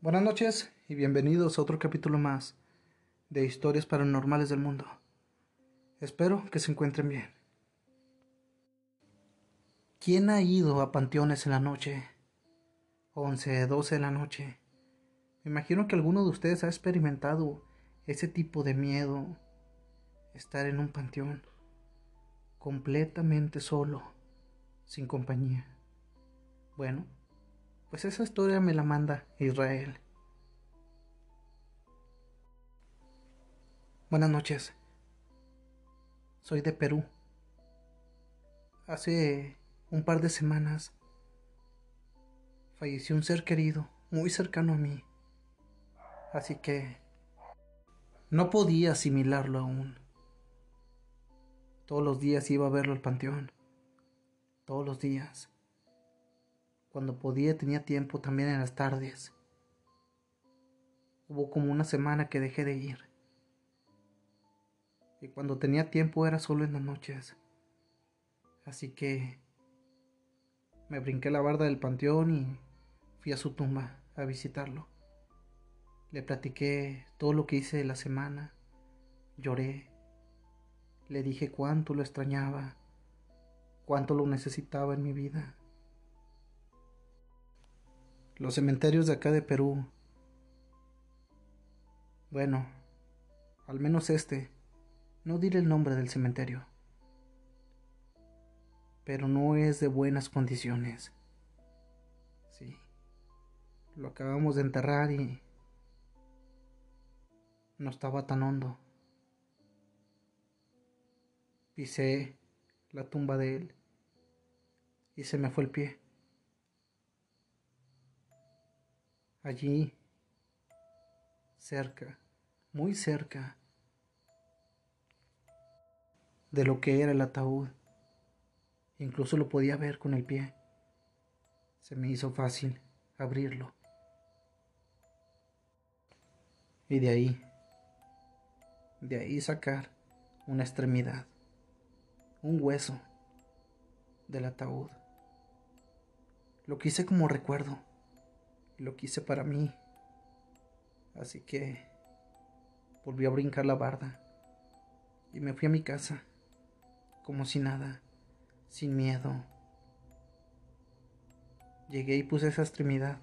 Buenas noches y bienvenidos a otro capítulo más de Historias Paranormales del Mundo. Espero que se encuentren bien. ¿Quién ha ido a panteones en la noche? 11, 12 de la noche. Me imagino que alguno de ustedes ha experimentado ese tipo de miedo, estar en un panteón, completamente solo, sin compañía. Bueno, pues esa historia me la manda Israel. Buenas noches, soy de Perú. Hace un par de semanas falleció un ser querido, muy cercano a mí, así que no podía asimilarlo aún. Todos los días iba a verlo al panteón, todos los días. Cuando podía tenía tiempo también en las tardes. Hubo como una semana que dejé de ir. Y cuando tenía tiempo era solo en las noches. Así que me brinqué la barda del panteón y fui a su tumba a visitarlo. Le platiqué todo lo que hice de la semana. Lloré. Le dije cuánto lo extrañaba, cuánto lo necesitaba en mi vida. Los cementerios de acá de Perú, bueno, al menos no diré el nombre del cementerio, pero no es de buenas condiciones. Sí, lo acabamos de enterrar y no estaba tan hondo. Pisé la tumba de él y se me fue el pie. Allí, cerca, muy cerca de lo que era el ataúd, incluso lo podía ver con el pie. Se me hizo fácil abrirlo. Y de ahí sacar una extremidad, un hueso del ataúd. Lo quise como recuerdo, lo quise para mí. Así que volví a brincar la barda y me fui a mi casa, como si nada, sin miedo. Llegué y puse esa extremidad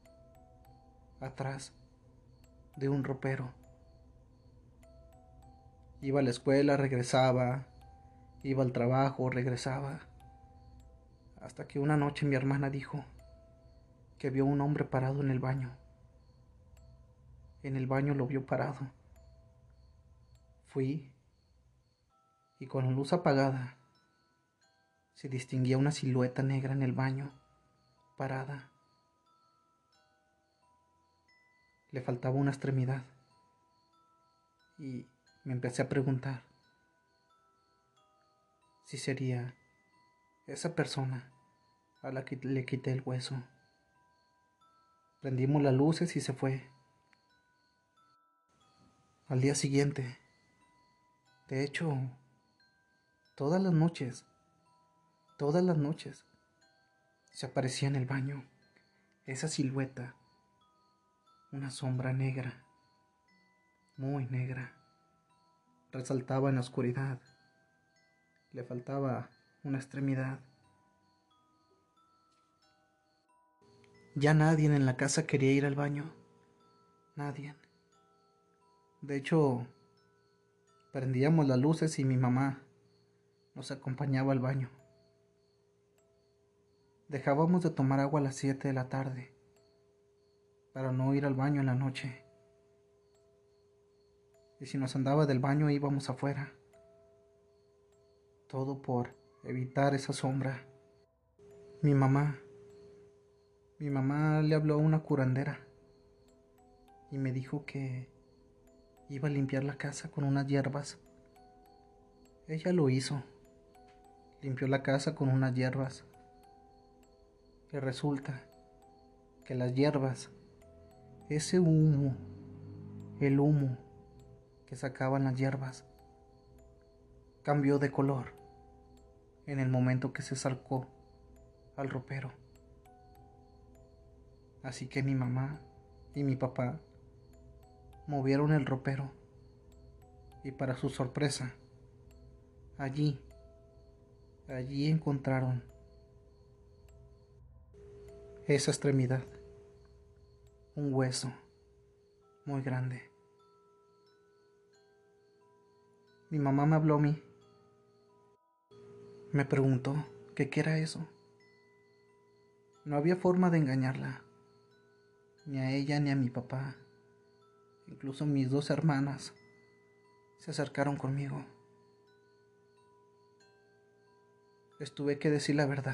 atrás de un ropero. Iba a la escuela, regresaba, iba al trabajo, regresaba. Hasta que una noche mi hermana dijo que vio un hombre parado en el baño. En el baño lo vio parado. Fui y con la luz apagada se distinguía una silueta negra en el baño, parada. Le faltaba una extremidad y me empecé a preguntar si sería esa persona a la que le quité el hueso. Prendimos las luces y se fue. Al día siguiente, de hecho, todas las noches, se aparecía en el baño esa silueta, una sombra negra, muy negra. Resaltaba en la oscuridad. Le faltaba una extremidad. Ya nadie en la casa quería ir al baño. Nadie. De hecho, prendíamos las luces y mi mamá nos acompañaba al baño. Dejábamos de tomar agua a las 7 de la tarde para no ir al baño en la noche. Y si nos andaba del baño íbamos afuera. Todo por evitar esa sombra. Mi mamá, mi mamá le habló a una curandera y me dijo que iba a limpiar la casa con unas hierbas. Ella lo hizo. Limpió la casa con unas hierbas. Y resulta que las hierbas, ese humo, el humo que sacaban las hierbas, cambió de color en el momento que se acercó al ropero. Así que mi mamá y mi papá movieron el ropero y para su sorpresa, allí encontraron esa extremidad, un hueso muy grande. Mi mamá me habló a mí, me preguntó que qué era eso. No había forma de engañarla, ni a ella ni a mi papá. Incluso mis dos hermanas se acercaron conmigo. Les tuve que decir la verdad.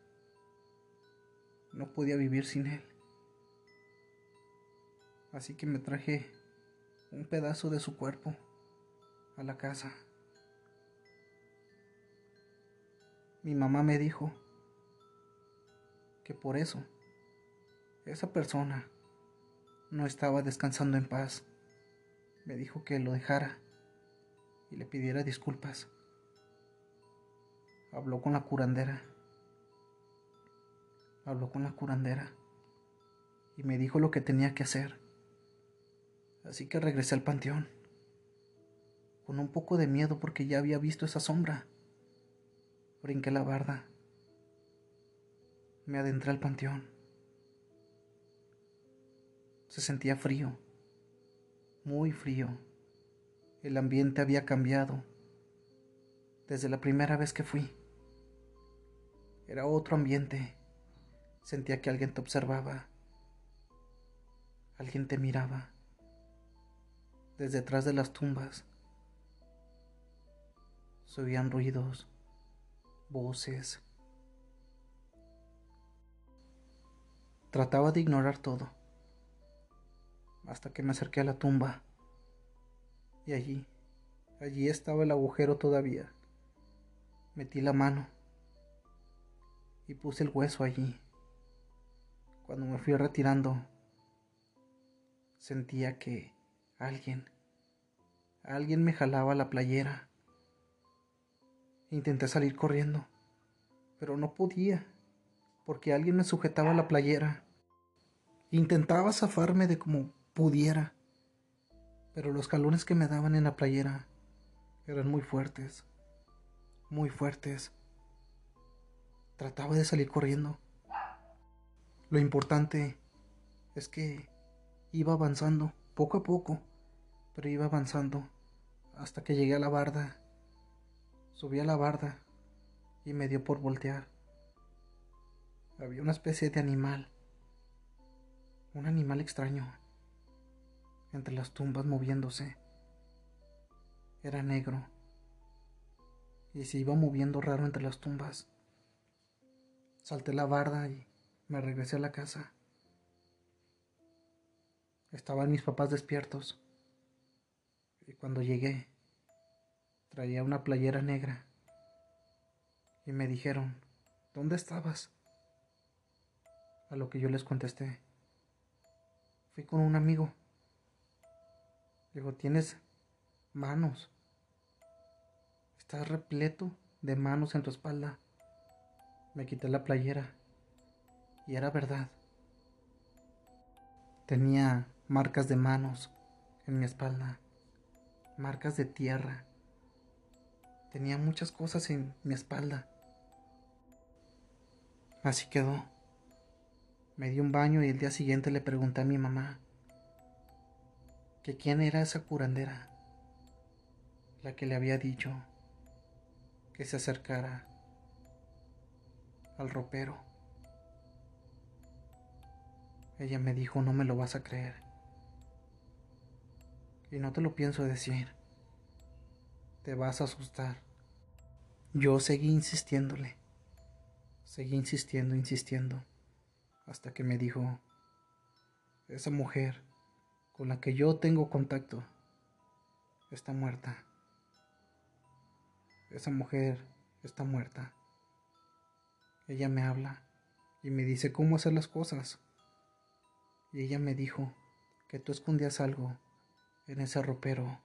No podía vivir sin él. Así que me traje un pedazo de su cuerpo a la casa. Mi mamá me dijo que por eso esa persona no estaba descansando en paz. Me dijo que lo dejara y le pidiera disculpas. Habló con la curandera y me dijo lo que tenía que hacer. Así que regresé al panteón con un poco de miedo porque ya había visto esa sombra. Brinqué la barda, me adentré al panteón. Se sentía frío, muy frío. El ambiente había cambiado desde la primera vez que fui. Era otro ambiente. Sentía que alguien te observaba, alguien te miraba. Desde detrás de las tumbas se oían ruidos, voces. Trataba de ignorar todo, hasta que me acerqué a la tumba y allí estaba el agujero todavía. Metí la mano y puse el hueso allí. Cuando me fui retirando, sentía que alguien me jalaba la playera. Intenté salir corriendo, pero no podía, porque alguien me sujetaba la playera. Intentaba zafarme de como pudiera, pero los jalones que me daban en la playera eran muy fuertes, muy fuertes. Trataba de salir corriendo. Lo importante es que iba avanzando, poco a poco, pero iba avanzando hasta que llegué a la barda. Subí a la barda y me dio por voltear. Había una especie de animal, un animal extraño, entre las tumbas moviéndose. Era negro y se iba moviendo raro entre las tumbas. Salté la barda y me regresé a la casa. Estaban mis papás despiertos y cuando llegué traía una playera negra y me dijeron, ¿dónde estabas? A lo que yo les contesté, fui con un amigo. Digo, tienes manos, estás repleto de manos en tu espalda. Me quité la playera y era verdad. Tenía marcas de manos en mi espalda, marcas de tierra. Tenía muchas cosas en mi espalda. Así quedó. Me di un baño y el día siguiente le pregunté a mi mamá que quién era esa curandera, la que le había dicho que se acercara al ropero. Ella me dijo, no me lo vas a creer. Y no te lo pienso decir. Te vas a asustar. Yo seguí insistiéndole. Seguí insistiendo, hasta que me dijo, esa mujer con la que yo tengo contacto está muerta. Esa mujer está muerta. Ella me habla y me dice cómo hacer las cosas. Y ella me dijo que tú escondías algo en ese ropero.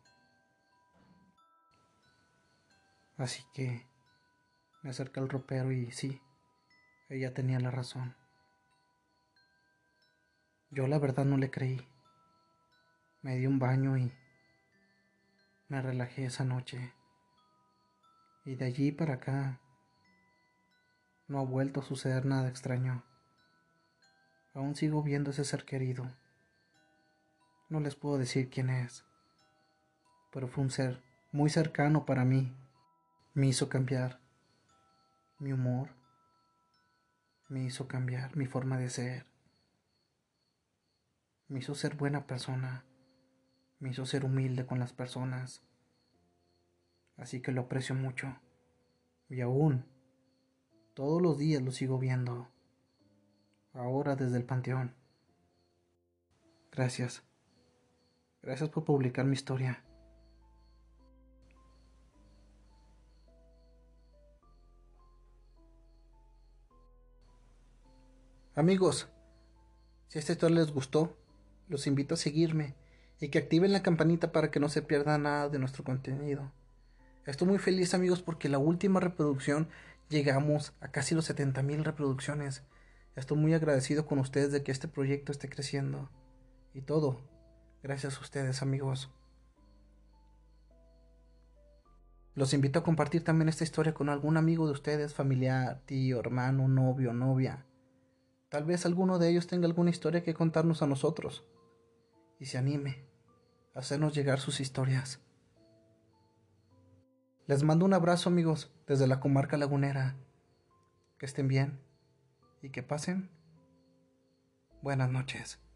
Así que me acerqué al ropero y sí, ella tenía la razón. Yo la verdad no le creí. Me di un baño y me relajé esa noche. Y de allí para acá no ha vuelto a suceder nada extraño. Aún sigo viendo ese ser querido. No les puedo decir quién es, pero fue un ser muy cercano para mí. Me hizo cambiar mi humor, me hizo cambiar mi forma de ser, me hizo ser buena persona, me hizo ser humilde con las personas. Así que lo aprecio mucho. Y aún, todos los días lo sigo viendo. Ahora desde el panteón. Gracias. Gracias por publicar mi historia. Amigos, si esta historia les gustó, los invito a seguirme y que activen la campanita para que no se pierda nada de nuestro contenido. Estoy muy feliz, amigos, porque la última reproducción llegamos a casi los 70,000 reproducciones. Estoy muy agradecido con ustedes de que este proyecto esté creciendo. Y todo, gracias a ustedes, amigos. Los invito a compartir también esta historia con algún amigo de ustedes, familiar, tío, hermano, novio, novia. Tal vez alguno de ellos tenga alguna historia que contarnos a nosotros y se anime a hacernos llegar sus historias. Les mando un abrazo, amigos, desde la comarca lagunera. Que estén bien y que pasen buenas noches.